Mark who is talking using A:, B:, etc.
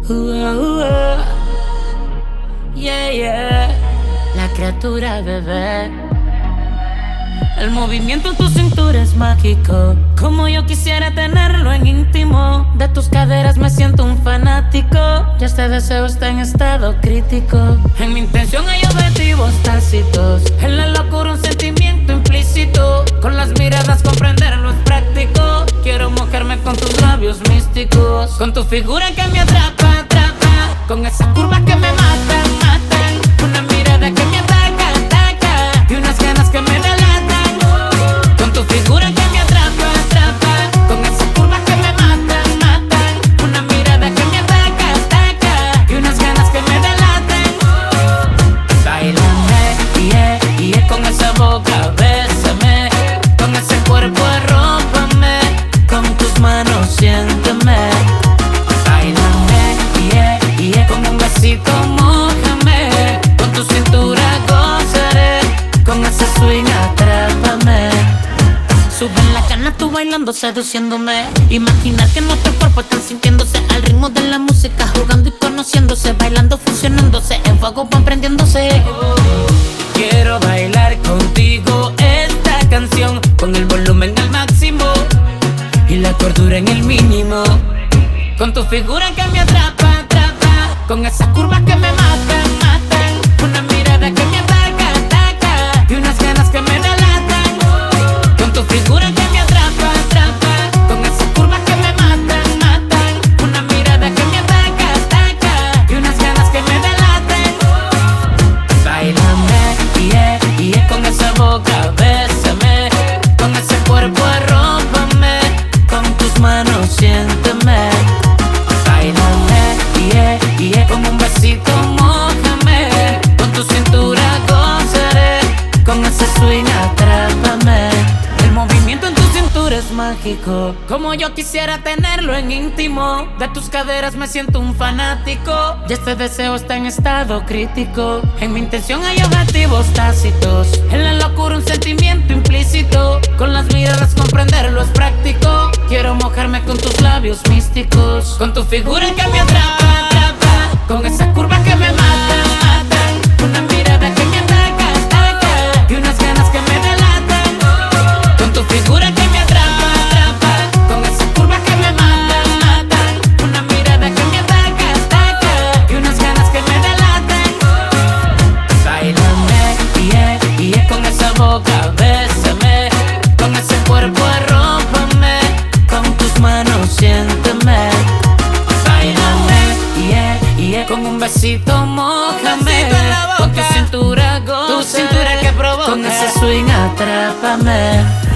A: Yeah, yeah. La criatura, bebé. El movimiento en tu cintura es mágico, como yo quisiera tenerlo en íntimo. De tus caderas me siento un fanático. Ya este deseo está en estado crítico. En mi intención hay objetivos tácitos. En la locura un sentimiento implícito. Con las miradas comprenderlo es práctico. Quiero mojarme con tus labios místicos. Con tu figura que me atrapa, atrapa. Con esas curvas que me matan, matan. Una mirada que me ataca, ataca. Y unas ganas que me delatan. Con tu figura que me atrapa, atrapa. Con esas curvas que me matan, matan. Una mirada que me ataca, ataca. Y unas ganas que me delatan. Báilame, yeah, yeah. Con esa boca, bésame. Con ese cuerpo, arrópame. Con tus manos, siénteme. Báilame, yeah, yeah. Con un besito, mójame. Con tu cintura, gozaré. Con ese swing, atrápame. Suben la cana, tú bailando, seduciéndome. Imaginar que nuestros cuerpos están sintiéndose al ritmo de la música, jugando y conociéndose, bailando, fusionándose, en fuego van prendiéndose. Quiero bailar contigo esta canción, con el volumen al máximo y la cordura en el mínimo. Con tu figura que me atrapa, atrapa. Con esas curvas que me matan, matan. Una mirada que me ataca, ataca. Y unas ganas que me delatan. Con tu figura que me atrapa, atrapa. Con esas curvas que me matan, matan. Una mirada que me ataca, ataca. Y unas ganas que me delatan. Báilame, yeah, yeah. Con esa boca, bésame. Con ese cuerpo, arrópame. Con tus manos, siénteme. Báilame, yeah, yeah. Con un besito, mójame. Con tu cintura, gozaré. Con ese swing, atrápame. El movimiento en tu cintura es mágico, como yo quisiera tenerlo en íntimo. De tus caderas me siento un fanático. Y este deseo está en estado crítico. En mi intención hay objetivos tácitos. En la locura un sentimiento implícito. Con las miradas comprenderlo es práctico. Quiero mojarme con tus labios místicos. Con tu figura que me atrapa, atrapa. Con esas curvas que me matan, matan. Una mirada que me ataca, ataca. Y unas ganas que me delatan. Con tu figura que me atrapa, atrapa. Con esas curvas que me matan, matan. Una mirada que me ataca, ataca. Y unas ganas que me delatan. Báilame, yeah, yeah. Con esa boca, bésame. Con ese cuerpo, arrópame. Con tus manos, siénteme. Báilame, yeah, yeah. Con un besito, mójame. Con tu cintura, goza. Tu cintura que provoca. Con ese swing, atrápame.